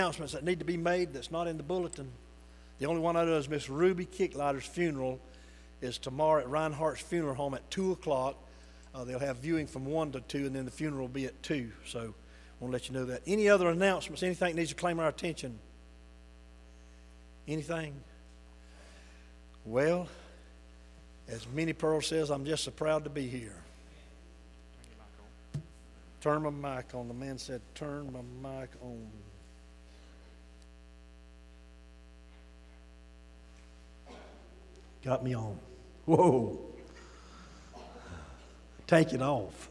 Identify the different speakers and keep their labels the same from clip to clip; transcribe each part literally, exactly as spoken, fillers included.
Speaker 1: announcements that need to be made that's not in the bulletin. The only one I know is Miss Ruby Kicklighter's funeral is tomorrow at Reinhardt's Funeral Home at two o'clock. Uh, they'll have viewing from one to two, and then the funeral will be at two. So I want to let you know that. Any other announcements, anything that needs to claim our attention? Anything? Well, as Minnie Pearl says, I'm just so proud to be here. Turn my mic on. The man said, turn my mic on. Got me on. Whoa. Take it off.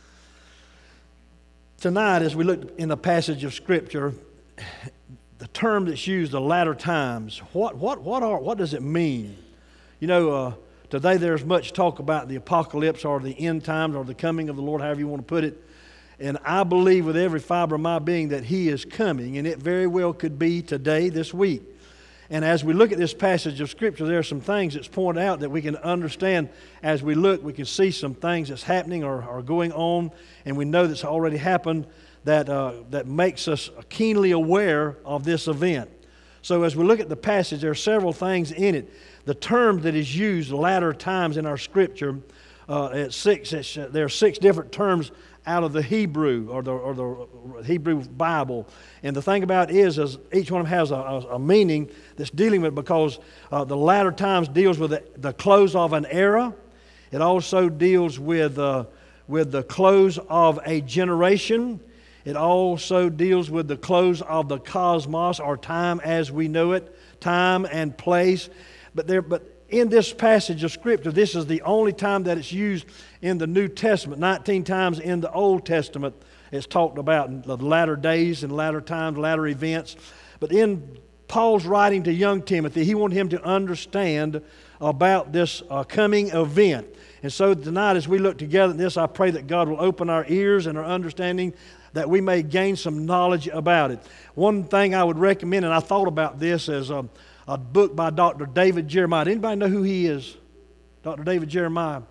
Speaker 1: Tonight, as we look in a passage of Scripture, the term that's used, the latter times, what what what are what does it mean? You know, uh, today there's much talk about the apocalypse or the end times or the coming of the Lord, however you want to put it. And I believe with every fiber of my being that He is coming, and it very well could be today, this week. And as we look at this passage of Scripture, there are some things that's pointed out that we can understand as we look. We can see some things that's happening or, or going on, and we know that's already happened that, uh, that makes us keenly aware of this event. So as we look at the passage, there are several things in it. The term that is used latter times in our Scripture, uh, at six, it's, uh, there are six different terms out of the Hebrew or the, or the Hebrew Bible. And the thing about it is, is each one of them has a, a, a meaning that's dealing with, because uh, the latter times deals with the, the close of an era. It also deals with, uh, with the close of a generation. It also deals with the close of the cosmos, or time as we know it, time and place. But there, but in this passage of Scripture, this is the only time that it's used in the New Testament. nineteen times in the Old Testament it's talked about in the latter days and latter times, latter events. But in Paul's writing to young Timothy, he wanted him to understand about this uh, coming event. And so tonight, as we look together at this, I pray that God will open our ears and our understanding, that we may gain some knowledge about it. One thing I would recommend, and I thought about this, as a, a book by Doctor David Jeremiah. Anybody know who he is? Doctor David Jeremiah.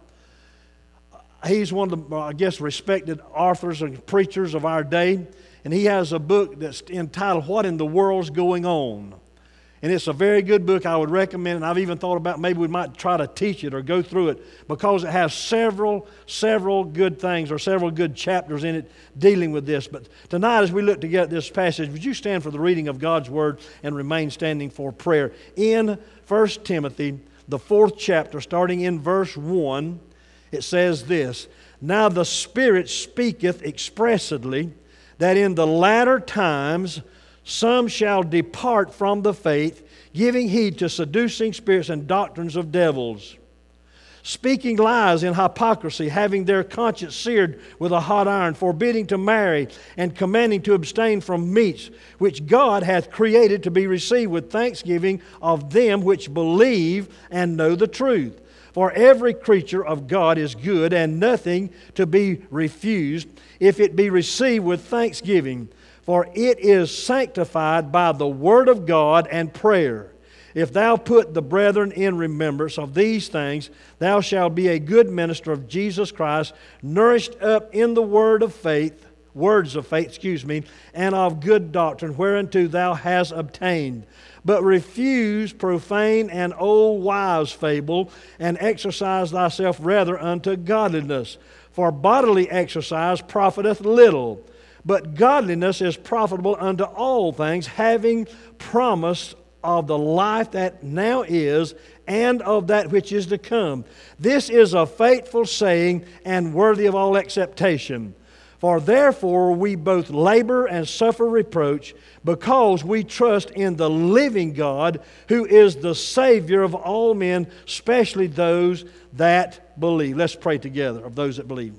Speaker 1: He's one of the, I guess, respected authors and preachers of our day. And he has a book that's entitled, What in the World's Going On? And it's a very good book. I would recommend it. And I've even thought about maybe we might try to teach it or go through it, because it has several, several good things or several good chapters in it dealing with this. But tonight, as we look together at this passage, would you stand for the reading of God's Word and remain standing for prayer? In First Timothy, the fourth chapter, starting in verse one, it says this: Now the Spirit speaketh expressly that in the latter times some shall depart from the faith, giving heed to seducing spirits and doctrines of devils, speaking lies in hypocrisy, having their conscience seared with a hot iron, forbidding to marry, and commanding to abstain from meats, which God hath created to be received with thanksgiving of them which believe and know the truth. For every creature of God is good, and nothing to be refused, if it be received with thanksgiving. For it is sanctified by the word of God and prayer. If thou put the brethren in remembrance of these things, thou shalt be a good minister of Jesus Christ, nourished up in the word of faith, words of faith, excuse me, and of good doctrine, whereunto thou hast obtained. But refuse profane and old wives' fable, and exercise thyself rather unto godliness. For bodily exercise profiteth little, but godliness is profitable unto all things, having promise of the life that now is, and of that which is to come. This is a faithful saying, and worthy of all acceptation. For therefore we both labor and suffer reproach, because we trust in the living God, who is the Savior of all men, especially those that believe. Let's pray together of those that believe.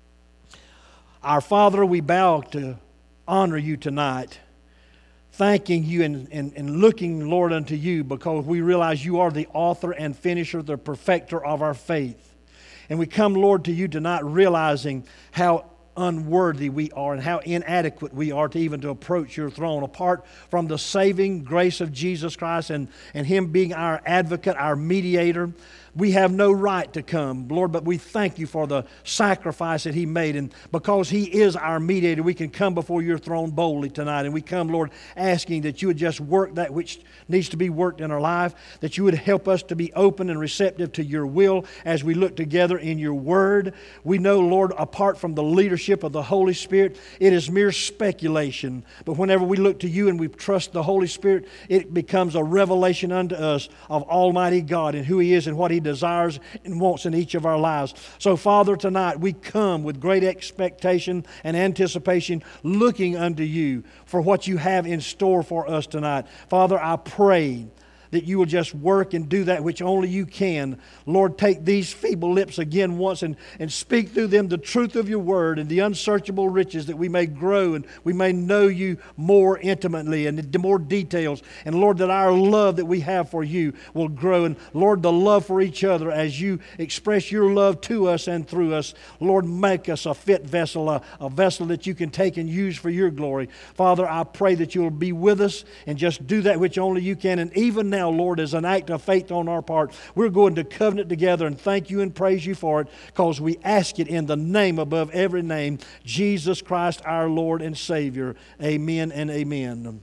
Speaker 1: Our Father, we bow to honor you tonight, thanking you and, and, and looking, Lord, unto you, because we realize you are the author and finisher, the perfecter of our faith. And we come, Lord, to you tonight realizing how unworthy we are and how inadequate we are to even to approach your throne. Apart from the saving grace of Jesus Christ and, and Him being our advocate, our mediator, we have no right to come, Lord, but we thank you for the sacrifice that He made. And because He is our mediator, we can come before your throne boldly tonight. And we come, Lord, asking that you would just work that which needs to be worked in our life, that you would help us to be open and receptive to your will as we look together in your word. We know, Lord, apart from the leadership of the Holy Spirit, it is mere speculation. But whenever we look to you and we trust the Holy Spirit, it becomes a revelation unto us of Almighty God and who He is and what He desires and wants in each of our lives. So, Father, tonight we come with great expectation and anticipation, looking unto you for what you have in store for us tonight. Father, I pray that you will just work and do that which only you can. Lord, take these feeble lips again once and, and speak through them the truth of your word and the unsearchable riches, that we may grow and we may know you more intimately and the more details. And Lord, that our love that we have for you will grow. And Lord, the love for each other as you express your love to us and through us. Lord, make us a fit vessel, a, a vessel that you can take and use for your glory. Father, I pray that you'll be with us and just do that which only you can. And even now, Lord, as an act of faith on our part, we're going to covenant together and thank you and praise you for it, because we ask it in the name above every name, Jesus Christ, our Lord and Savior. Amen and amen.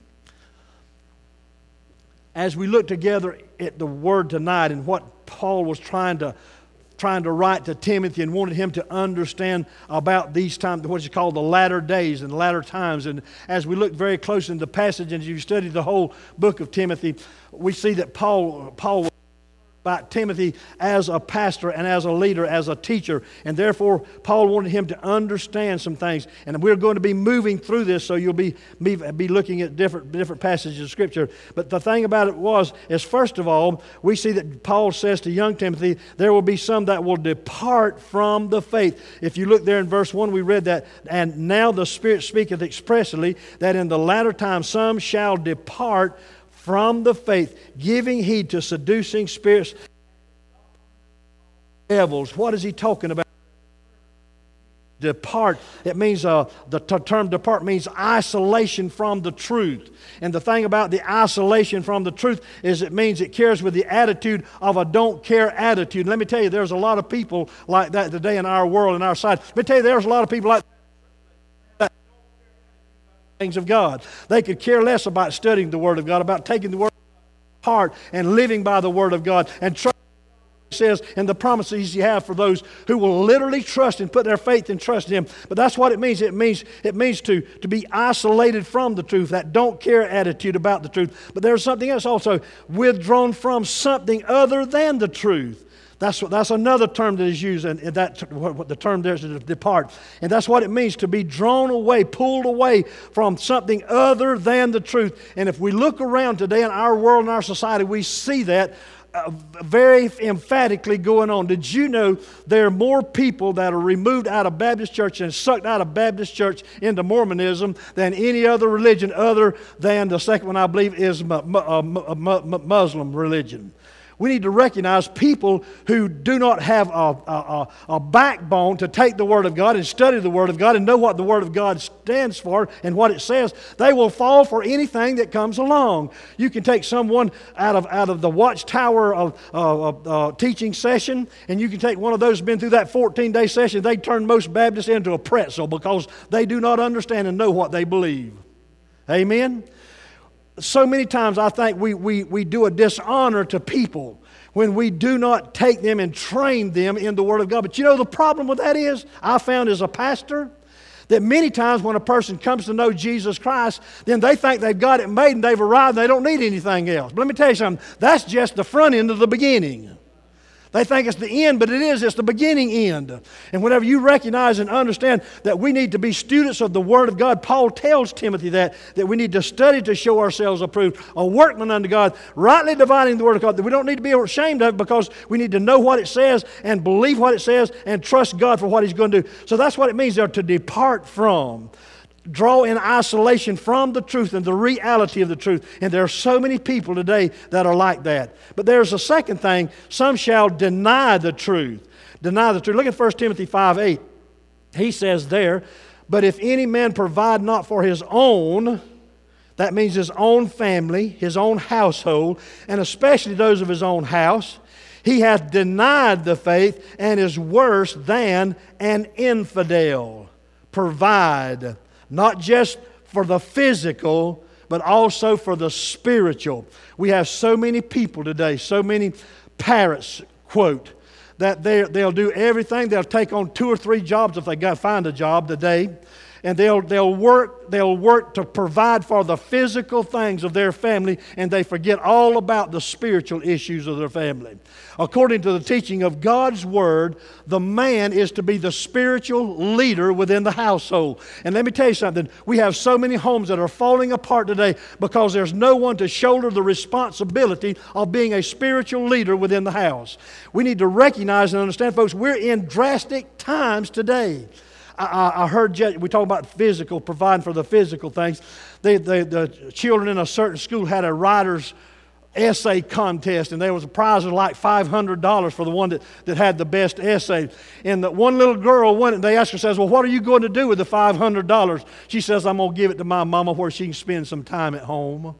Speaker 1: As we look together at the word tonight and what Paul was trying to trying to write to Timothy and wanted him to understand about these times, what is called the latter days and latter times. And as we look very close in the passage, and as you study the whole book of Timothy, we see that Paul, Paul was about Timothy as a pastor and as a leader, as a teacher. And therefore, Paul wanted him to understand some things. And we're going to be moving through this, so you'll be, be, be looking at different, different passages of Scripture. But the thing about it was, is first of all, we see that Paul says to young Timothy, there will be some that will depart from the faith. If you look there in verse one, we read that, and now the Spirit speaketh expressly, that in the latter time some shall depart from the faith, giving heed to seducing spirits, devils. What is he talking about? Depart. It means, uh, the t- term depart means isolation from the truth. And the thing about the isolation from the truth is it means it carries with the attitude of a don't care attitude. Let me tell you, there's a lot of people like that today in our world, in our society. Let me tell you, there's a lot of people like that. Things of God. They could care less about studying the Word of God, about taking the Word of God to heart and living by the Word of God and trusting what it says and the promises you have for those who will literally trust and put their faith and trust in Him. But that's what it means. It means it means to, to be isolated from the truth, that don't care attitude about the truth. But there's something else also, withdrawn from something other than the truth. That's what, that's another term that is used, and that what the term there is to depart. And that's what it means, to be drawn away, pulled away from something other than the truth. And if we look around today in our world and our society, we see that uh, very emphatically going on. Did you know there are more people that are removed out of Baptist church and sucked out of Baptist church into Mormonism than any other religion other than the second one, I believe, is mu- mu- uh, mu- mu- Muslim religion? We need to recognize people who do not have a, a, a backbone to take the Word of God and study the Word of God and know what the Word of God stands for and what it says. They will fall for anything that comes along. You can take someone out of out of the watchtower of uh, uh, teaching session, and you can take one of those who's been through that fourteen-day session. They turn most Baptists into a pretzel because they do not understand and know what they believe. Amen? So many times I think we, we, we do a dishonor to people when we do not take them and train them in the Word of God. But you know the problem with that is, I found as a pastor, that many times when a person comes to know Jesus Christ, then they think they've got it made and they've arrived and they don't need anything else. But let me tell you something, that's just the front end of the beginning. They think it's the end, but it is. It's the beginning end. And whenever you recognize and understand that we need to be students of the Word of God, Paul tells Timothy that, that we need to study to show ourselves approved, a workman unto God, rightly dividing the Word of God, that we don't need to be ashamed of it because we need to know what it says and believe what it says and trust God for what He's going to do. So that's what it means there, to depart from. Draw in isolation from the truth and the reality of the truth. And there are so many people today that are like that. But there's a second thing. Some shall deny the truth. Deny the truth. Look at First Timothy five eight. he says there, but if any man provide not for his own, that means his own family, his own household, and especially those of his own house, he hath denied the faith and is worse than an infidel. Provide, not just for the physical, but also for the spiritual. We have so many people today, so many parents, quote, that they'll do everything. They'll take on two or three jobs if they got to find a job today. And they'll, they'll, work, they'll work to provide for the physical things of their family, and they forget all about the spiritual issues of their family. According to the teaching of God's Word, the man is to be the spiritual leader within the household. And let me tell you something. We have so many homes that are falling apart today because there's no one to shoulder the responsibility of being a spiritual leader within the house. We need to recognize and understand, folks, we're in drastic times today. I, I heard we talk about physical, providing for the physical things. They, they, the children in a certain school had a writer's essay contest, and there was a prize of like five hundred dollars for the one that, that had the best essay. And the one little girl won it, and they asked her, says, well, what are you going to do with the five hundred dollars? She says, I'm going to give it to my mama where she can spend some time at home.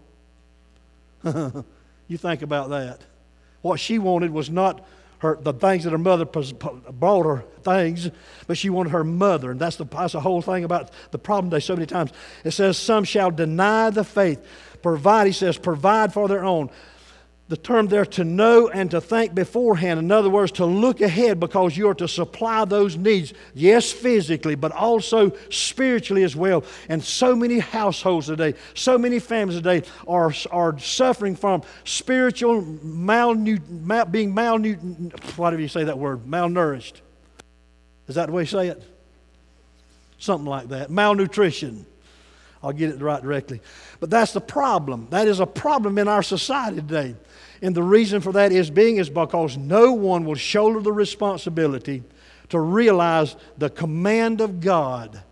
Speaker 1: You think about that. What she wanted was not her, the things that her mother brought her things, but she wanted her mother. And that's the, that's the whole thing about the problem today so many times. It says, some shall deny the faith. Provide, he says, provide for their own. The term there, to know and to think beforehand. In other words, to look ahead, because you are to supply those needs. Yes, physically, but also spiritually as well. And so many households today, so many families today are, are suffering from spiritual malnu- mal, being malnourished. Whatever you say that word, malnourished. Is that the way you say it? Something like that. Malnutrition. I'll get it right directly. But that's the problem. That is a problem in our society today. And the reason for that is being is because no one will shoulder the responsibility to realize the command of God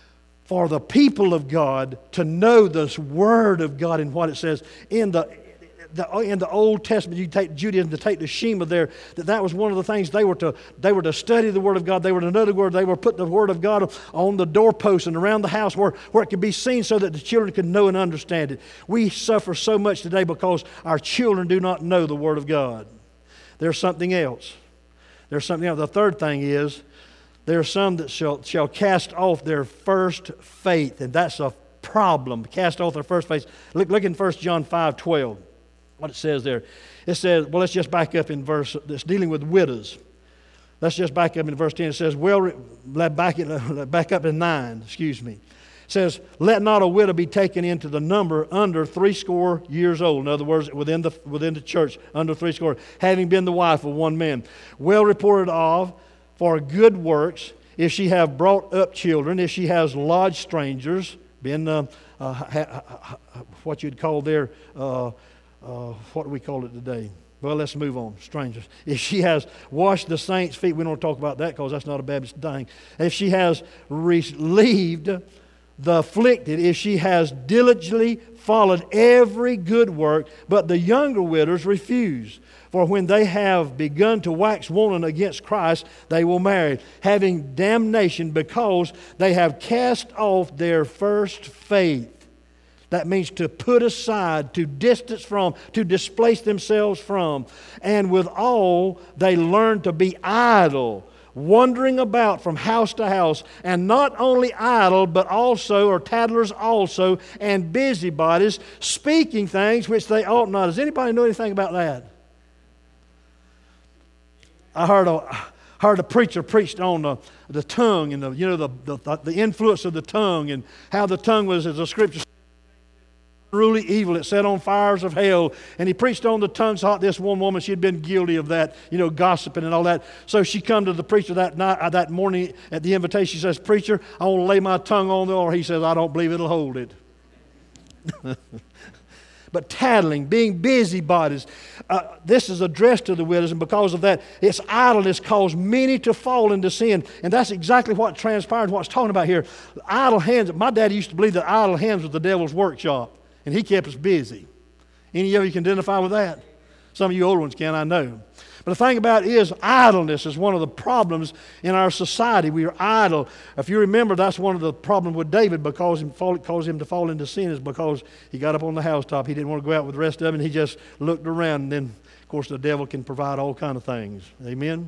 Speaker 1: for the people of God to know this Word of God and what it says in the The, in the Old Testament. You take Judaism, to take the Shema there, that that was one of the things they were to they were to study the Word of God. They were to know the Word. They were to put the Word of God on the doorpost and around the house where, where it could be seen so that the children could know and understand it. We suffer so much today because our children do not know the Word of God. There's something else. There's something else. The third thing is, there are some that shall, shall cast off their first faith, and that's a problem. Cast off their first faith. Look, look in First John five twelve. What it says there. It says, well, let's just back up in verse, that's dealing with widows. Let's just back up in verse ten. It says, well, back, it, back up in nine, excuse me. It says, let not a widow be taken into the number under threescore years old. In other words, within the, within the church, under threescore, having been the wife of one man. Well reported of for good works, if she have brought up children, if she has lodged strangers, been uh, uh, ha, ha, what you'd call there, uh, Uh, what do we call it today? Well, let's move on. Strangers. If she has washed the saints' feet, we don't talk about that because that's not a Baptist thing. If she has relieved the afflicted, if she has diligently followed every good work, but the younger widows refuse. For when they have begun to wax wanton against Christ, they will marry, having damnation because they have cast off their first faith. That means to put aside, to distance from, to displace themselves from. And with all, they learn to be idle, wandering about from house to house, and not only idle, but also, or tattlers also, and busybodies, speaking things which they ought not. Does anybody know anything about that? I heard a... heard a preacher preached on the, the tongue and the, you know, the, the, the influence of the tongue, and how the tongue was, as the scripture says, unruly evil. It set on fires of hell. And he preached on the tongue's hot. This one woman, she had been guilty of that, you know, gossiping and all that. So she come to the preacher that night, uh, that morning at the invitation. She says, preacher, I want to lay my tongue on the altar. He says, I don't believe it'll hold it. But tattling, being busybodies, uh, this is addressed to the widows, and because of that, its idleness caused many to fall into sin. And that's exactly what transpired, what it's talking about here. Idle hands. My daddy used to believe that idle hands was the devil's workshop, and he kept us busy. Any of you can identify with that? Some of you older ones can, I know. But the thing about it is, idleness is one of the problems in our society. We are idle. If you remember, that's one of the problems with David, because it caused him to fall into sin, is because he got up on the housetop. He didn't want to go out with the rest of them, and he just looked around. And then, of course, the devil can provide all kind of things. Amen?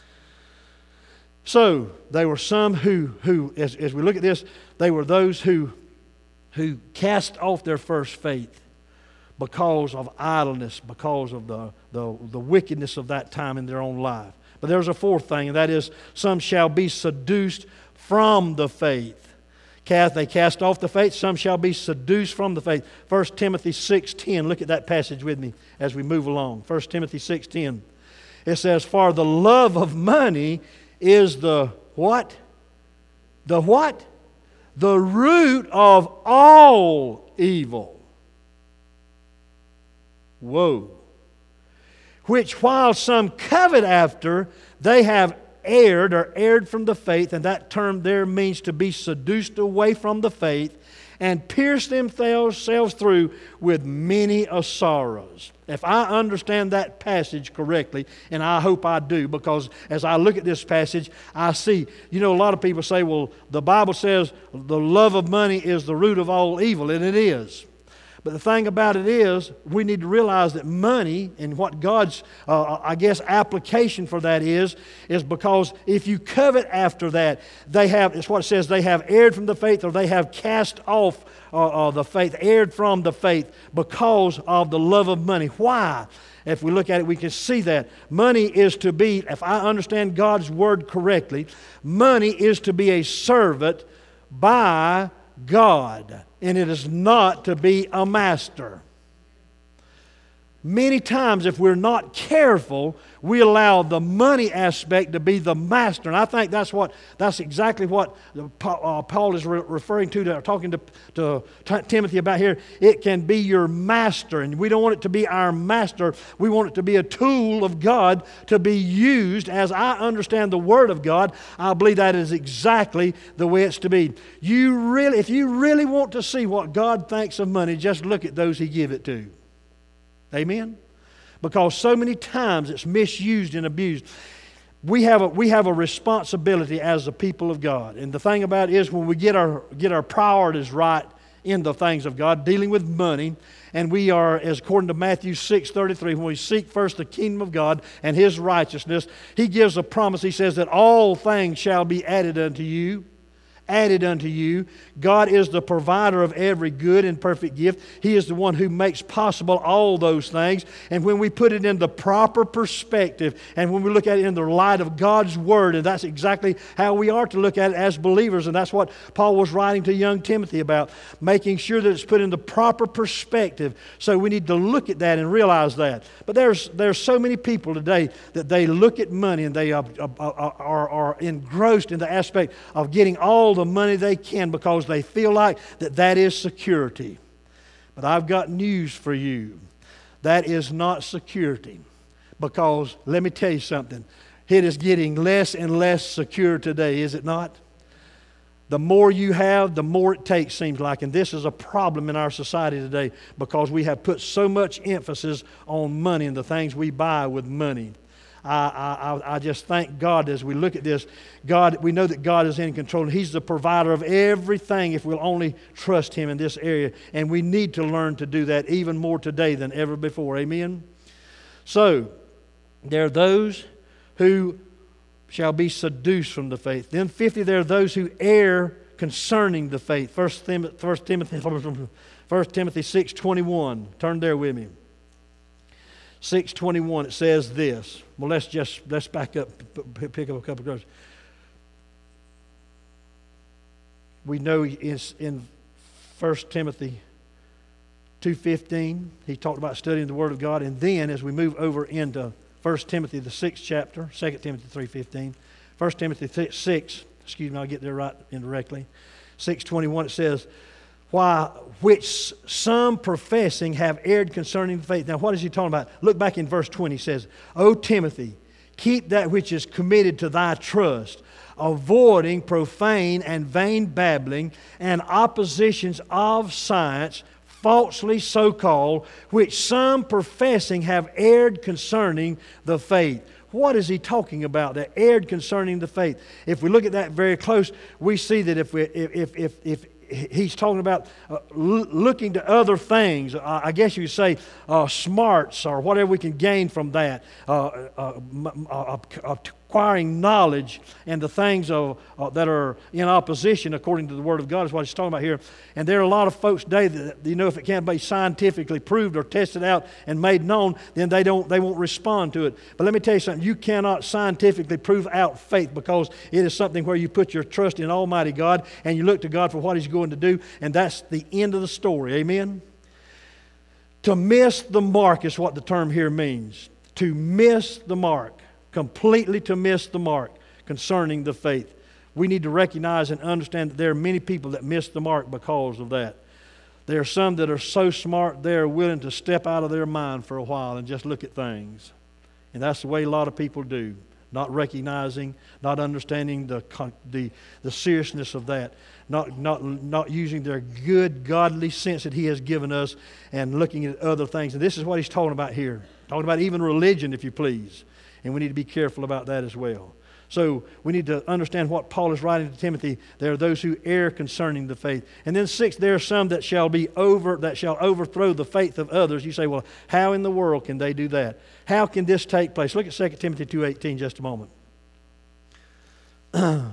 Speaker 1: So, there were some who, who as, as we look at this, they were those who, who cast off their first faith because of idleness, because of the, the, the wickedness of that time in their own life. But there's a fourth thing, and that is, some shall be seduced from the faith. Cast, they cast off the faith, some shall be seduced from the faith. First Timothy six ten, look at that passage with me as we move along. First Timothy six ten. It says, for the love of money is the what? The what? The root of all evil. Whoa. Which while some covet after, they have erred or erred from the faith, and that term there means to be seduced away from the faith, and pierced themselves through with many a sorrows. If I understand that passage correctly, and I hope I do, because as I look at this passage, I see, you know, a lot of people say, well, the Bible says the love of money is the root of all evil, and it is. But the thing about it is, we need to realize that money, and what God's, uh, I guess, application for that is, is because if you covet after that, they have, it's what it says, they have erred from the faith, or they have cast off uh, uh, the faith, erred from the faith because of the love of money. Why? If we look at it, we can see that. Money is to be, if I understand God's Word correctly, money is to be a servant by God, and it is not to be a master. Many times, if we're not careful, we allow the money aspect to be the master. And I think that's what that's exactly what Paul is referring to, to talking to, to Timothy about here. It can be your master, and we don't want it to be our master. We want it to be a tool of God to be used. As I understand the Word of God, I believe that is exactly the way it's to be. You really, if you really want to see what God thinks of money, just look at those He give it to. Amen? Because so many times it's misused and abused. We have a, we have a responsibility as the people of God. And the thing about it is, when we get our, get our priorities right in the things of God, dealing with money, and we are, as according to Matthew six thirty-three, when we seek first the kingdom of God and His righteousness, He gives a promise. He says that all things shall be added unto you. Added unto you. God is the provider of every good and perfect gift. He is the one who makes possible all those things. And when we put it in the proper perspective, and when we look at it in the light of God's Word, and that's exactly how we are to look at it as believers, and that's what Paul was writing to young Timothy about, making sure that it's put in the proper perspective. So we need to look at that and realize that. But there's there's so many people today that they look at money and they are, are, are, are engrossed in the aspect of getting all the money they can because they feel like that that is security. But I've got news for you. That is not security, because let me tell you something. It is getting less and less secure today, is it not? The more you have, the more it takes, seems like. And this is a problem in our society today, because we have put so much emphasis on money and the things we buy with money. I, I, I just thank God as we look at this. God, we know that God is in control, and He's the provider of everything if we'll only trust Him in this area. And we need to learn to do that even more today than ever before. Amen? So, there are those who shall be seduced from the faith. Then fifty, there are those who err concerning the faith. First Timothy, First Timothy six twenty-one. Turn there with me. six twenty-one, it says this. Well, let's just, let's back up, pick up a couple of verses. We know it's in First Timothy two fifteen, he talked about studying the Word of God. And then as we move over into First Timothy, the sixth chapter, Second Timothy three fifteen, First Timothy six, excuse me, I'll get there right indirectly. six twenty-one, it says, Why, which some professing have erred concerning the faith. Now, what is he talking about? Look back in verse twenty. He says, O Timothy, keep that which is committed to thy trust, avoiding profane and vain babbling and oppositions of science, falsely so called, which some professing have erred concerning the faith. What is he talking about? That erred concerning the faith. If we look at that very close, we see that if we, if if if, if he's talking about uh, l- looking to other things. Uh, I guess you could say uh, smarts or whatever we can gain from that. Uh, uh, m- uh, uh, acquiring knowledge and the things of, uh, that are in opposition according to the Word of God is what he's talking about here. And there are a lot of folks today that, you know, if it can't be scientifically proved or tested out and made known, then they don't they won't respond to it. But let me tell you something. You cannot scientifically prove out faith, because it is something where you put your trust in Almighty God and you look to God for what He's going to do, and that's the end of the story. Amen? To miss the mark is what the term here means. To miss the mark. Completely to miss the mark concerning the faith. We need to recognize and understand that there are many people that miss the mark because of that. There are some that are so smart they are willing to step out of their mind for a while and just look at things. And that's the way a lot of people do. Not recognizing, not understanding the the, the seriousness of that. Not, not, not using their good, godly sense that He has given us and looking at other things. And this is what He's talking about here. Talking about even religion, if you please. And we need to be careful about that as well. So we need to understand what Paul is writing to Timothy. There are those who err concerning the faith. And then six, there are some that shall be over that shall overthrow the faith of others. You say, well, how in the world can they do that? How can this take place? Look at Second Timothy two eighteen just a moment. Well,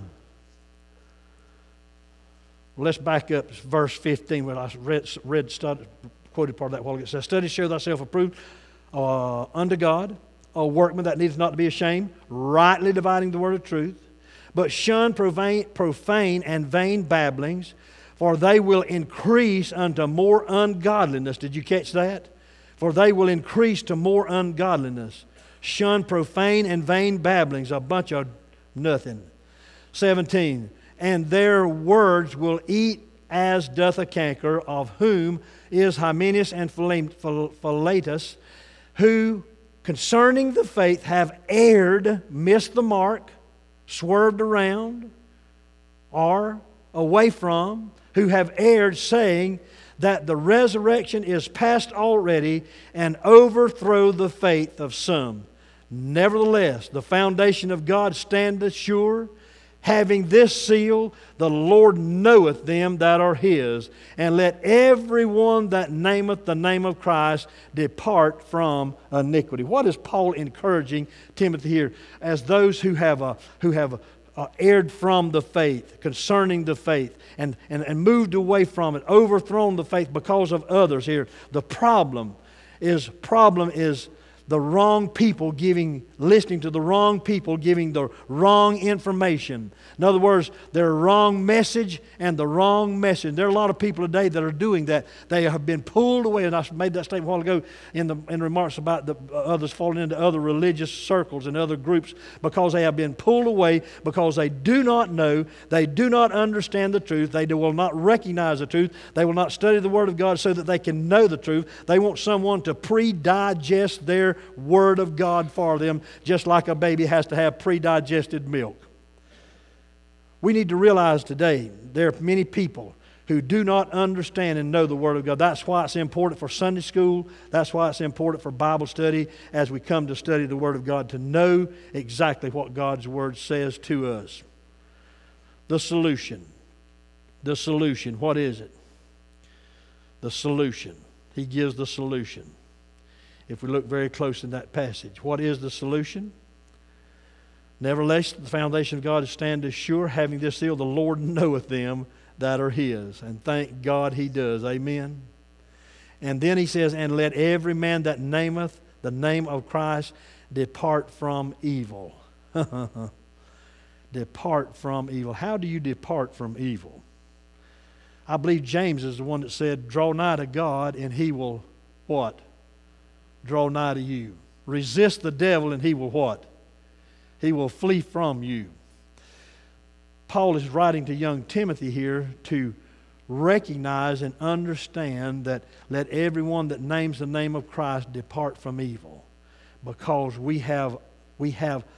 Speaker 1: let's back up to verse fifteen. When I read, read studied, quoted part of that while ago. It says, study show thyself approved uh, unto God, a workman that needs not to be ashamed, rightly dividing the word of truth. But shun profane, profane and vain babblings, for they will increase unto more ungodliness. Did you catch that? For they will increase to more ungodliness. Shun profane and vain babblings, a bunch of nothing. seventeen. And their words will eat as doth a canker, of whom is Hymenaeus and Philetus, who concerning the faith have erred, missed the mark, swerved around, or away from, who have erred, saying that the resurrection is past already, and overthrow the faith of some. Nevertheless, the foundation of God standeth sure, having this seal, the Lord knoweth them that are His. And let every one that nameth the name of Christ depart from iniquity. What is Paul encouraging Timothy here? As those who have, uh, who have uh, erred from the faith, concerning the faith, and, and, and moved away from it, overthrown the faith because of others here. The problem is, problem is the wrong people giving, listening to the wrong people giving the wrong information. In other words, their wrong message and the wrong message. There are a lot of people today that are doing that. They have been pulled away, and I made that statement a while ago in the in remarks about the others falling into other religious circles and other groups, because they have been pulled away because they do not know, they do not understand the truth, they will not recognize the truth, they will not study the Word of God so that they can know the truth. They want someone to pre-digest their Word of God for them, just like a baby has to have pre-digested milk. We need to realize today there are many people who do not understand and know the Word of God. That's why it's important for Sunday school. That's why it's important for Bible study as we come to study the Word of God, to know exactly what God's Word says to us. The solution. The solution. What is it? The solution. He gives the solution. If we look very close in that passage, what is the solution? Nevertheless, the foundation of God is standeth sure, having this seal, the Lord knoweth them that are His. And thank God He does. Amen. And then He says, and let every man that nameth the name of Christ depart from evil. Depart from evil. How do you depart from evil? I believe James is the one that said, draw nigh to God and He will what? Draw nigh to you. Resist the devil and he will what? He will flee from you. Paul is writing to young Timothy here to recognize and understand that let everyone that names the name of Christ depart from evil, because we have we have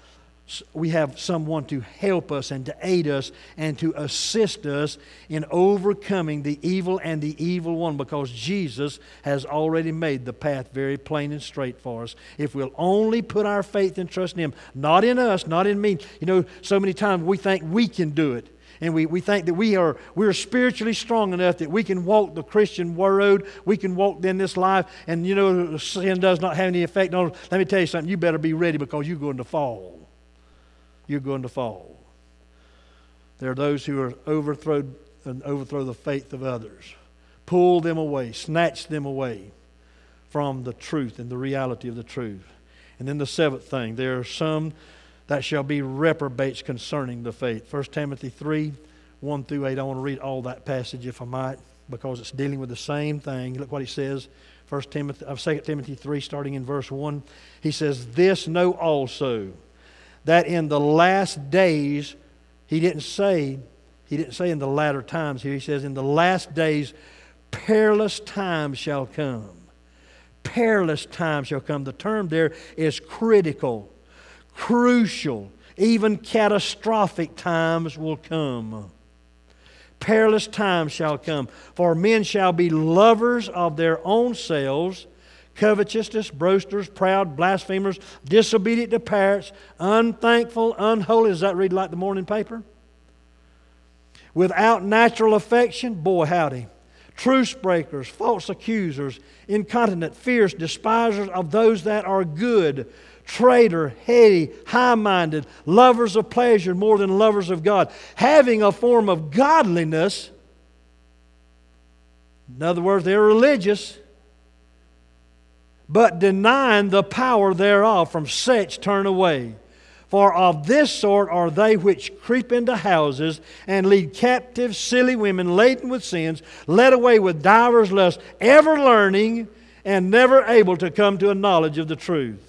Speaker 1: we have someone to help us and to aid us and to assist us in overcoming the evil and the evil one, because Jesus has already made the path very plain and straight for us. If we'll only put our faith and trust in Him, not in us, not in me. You know, so many times we think we can do it. And we, we think that we are we're spiritually strong enough that we can walk the Christian road, we can walk in this life, and you know, sin does not have any effect on us. Let me tell you something, you better be ready, because you're going to fall. You're going to fall. There are those who are overthrow and overthrow the faith of others, pull them away, snatch them away from the truth and the reality of the truth. And then the seventh thing, there are some that shall be reprobates concerning the faith. First Timothy three, one through eight. I want to read all that passage if I might, because it's dealing with the same thing. Look what he says. First Timothy, uh, Second Timothy three, starting in verse one. He says, "This know also, that in the last days," he didn't say, he didn't say in the latter times here. He says, "In the last days, perilous times shall come." Perilous times shall come. The term there is critical, crucial, even catastrophic times will come. Perilous times shall come. For men shall be lovers of their own selves, covetous, boasters, proud, blasphemers, disobedient to parents, unthankful, unholy. Does that read like the morning paper? Without natural affection, boy howdy. Truce breakers, false accusers, incontinent, fierce, despisers of those that are good, traitor, heady, high-minded, lovers of pleasure more than lovers of God, having a form of godliness. In other words, they're religious, but denying the power thereof. From such turn away. For of this sort are they which creep into houses and lead captive silly women laden with sins, led away with divers lusts, ever learning and never able to come to a knowledge of the truth.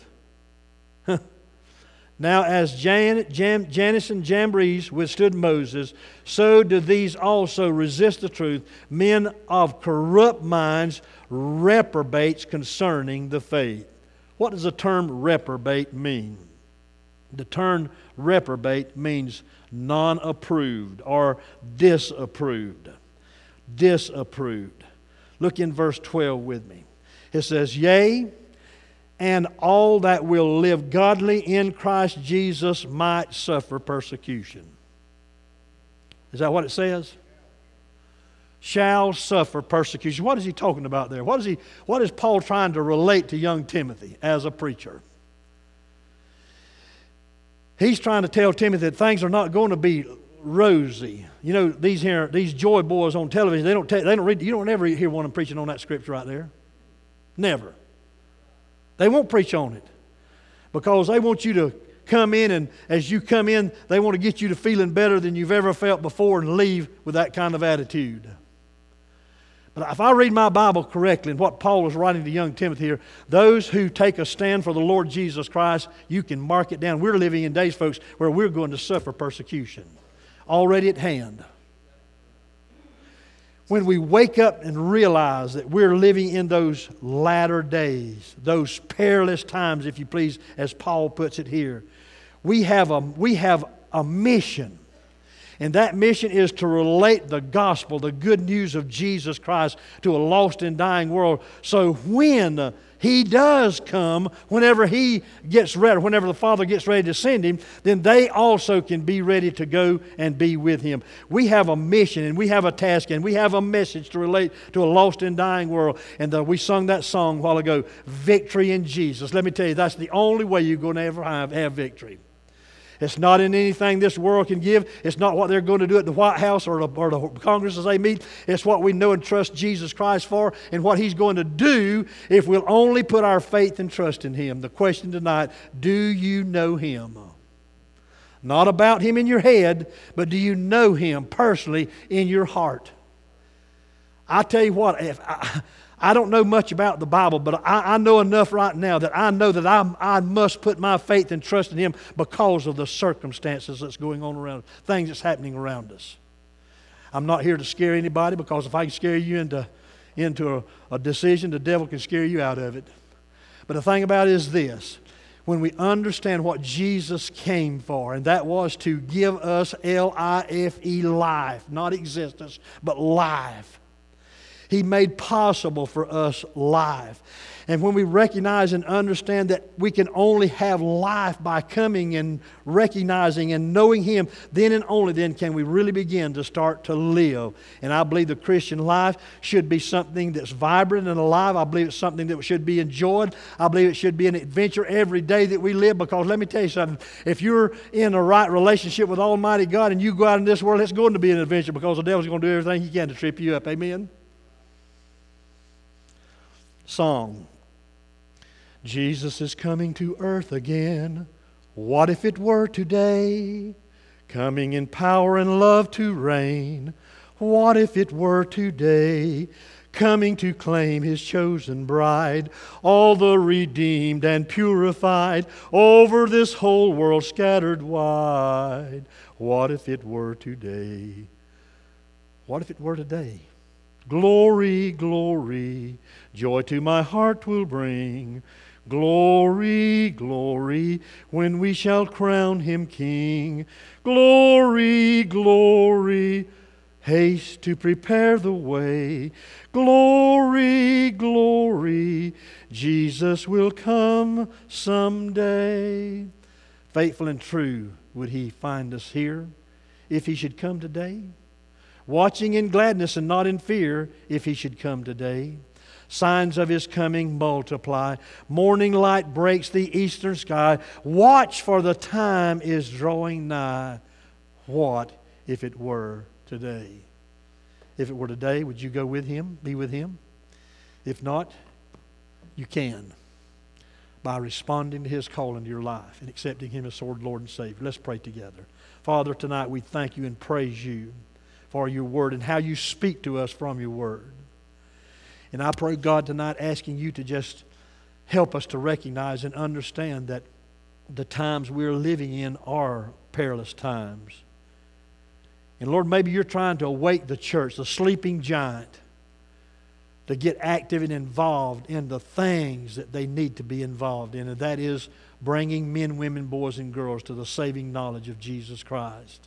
Speaker 1: Now as Jan, Jan, Jannes and Jambres withstood Moses, so do these also resist the truth, men of corrupt minds, reprobates concerning the faith. What does the term reprobate mean? The term reprobate means non-approved or disapproved. Disapproved. Look in verse twelve with me. It says, "Yea, and all that will live godly in Christ Jesus might suffer persecution." Is that what it says? Shall suffer persecution. What is he talking about there? What is he? What is Paul trying to relate to young Timothy as a preacher? He's trying to tell Timothy that things are not going to be rosy. You know, these here, these joy boys on television, they don't take, they don't read. You don't ever hear one of them preaching on that scripture right there. Never. They won't preach on it because they want you to come in, and as you come in, they want to get you to feeling better than you've ever felt before and leave with that kind of attitude. But if I read my Bible correctly, and what Paul was writing to young Timothy here, those who take a stand for the Lord Jesus Christ, you can mark it down. We're living in days, folks, where we're going to suffer persecution. Already at hand. When we wake up and realize that we're living in those latter days, those perilous times, if you please, as Paul puts it here, we have a, we have a mission. And that mission is to relate the gospel, the good news of Jesus Christ, to a lost and dying world. So when He does come, whenever He gets ready, whenever the Father gets ready to send Him, then they also can be ready to go and be with Him. We have a mission, and we have a task, and we have a message to relate to a lost and dying world. And uh, we sung that song a while ago, Victory in Jesus. Let me tell you, that's the only way you're going to ever have, have victory. It's not in anything this world can give. It's not what they're going to do at the White House or the, or the Congress as they meet. It's what we know and trust Jesus Christ for, and what He's going to do if we'll only put our faith and trust in Him. The question tonight, do you know Him? Not about Him in your head, but do you know Him personally in your heart? I tell you what, if I, I don't know much about the Bible, but I, I know enough right now that I know that I, I must put my faith and trust in Him because of the circumstances that's going on around us, things that's happening around us. I'm not here to scare anybody, because if I can scare you into, into a, a decision, the devil can scare you out of it. But the thing about it is this. when we understand what Jesus came for, and that was to give us L I F E, life, not existence, but life. He made possible for us life. And when we recognize and understand that we can only have life by coming and recognizing and knowing Him, then and only then can we really begin to start to live. And I believe the Christian life should be something that's vibrant and alive. I believe it's something that should be enjoyed. I believe it should be an adventure every day that we live, because let me tell you something. If you're in a right relationship with Almighty God and you go out in this world, it's going to be an adventure, because the devil's going to do everything he can to trip you up. Amen? Song. Jesus is coming to earth again. What if it were today? Coming in power and love to reign. What if it were today? Coming to claim His chosen bride, all the redeemed and purified, over this whole world scattered wide. What if it were today? What if it were today? Glory, glory, joy to my heart will bring. Glory, glory, when we shall crown Him King. Glory, glory, haste to prepare the way. Glory, glory, Jesus will come someday. Faithful and true would He find us here if He should come today. Watching in gladness and not in fear if He should come today. Signs of His coming multiply. Morning light breaks the eastern sky. Watch, for the time is drawing nigh. What if it were today? If it were today, would you go with Him, be with Him? If not, you can, by responding to His call into your life and accepting Him as Lord, Lord and Savior. Let's pray together. Father, tonight we thank You and praise You for Your Word and how You speak to us from Your Word. And I pray, God, tonight asking You to just help us to recognize and understand that the times we're living in are perilous times. And Lord, maybe You're trying to awake the church, the sleeping giant, to get active and involved in the things that they need to be involved in. And that is bringing men, women, boys, and girls to the saving knowledge of Jesus Christ.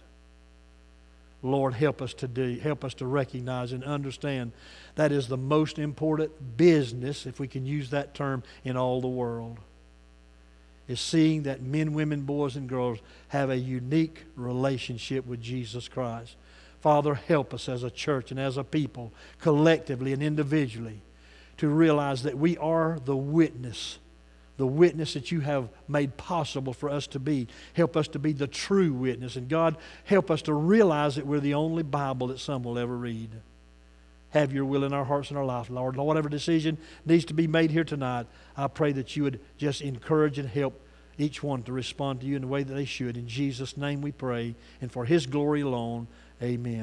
Speaker 1: Lord, help us to do, help us to recognize and understand that is the most important business, if we can use that term, in all the world. Is seeing that men, women, boys, and girls have a unique relationship with Jesus Christ. Father, help us as a church and as a people, collectively and individually, to realize that we are the witness, the witness that You have made possible for us to be. Help us to be the true witness. And God, help us to realize that we're the only Bible that some will ever read. Have Your will in our hearts and our lives, Lord. Whatever decision needs to be made here tonight, I pray that You would just encourage and help each one to respond to You in the way that they should. In Jesus' name we pray, and for His glory alone, amen.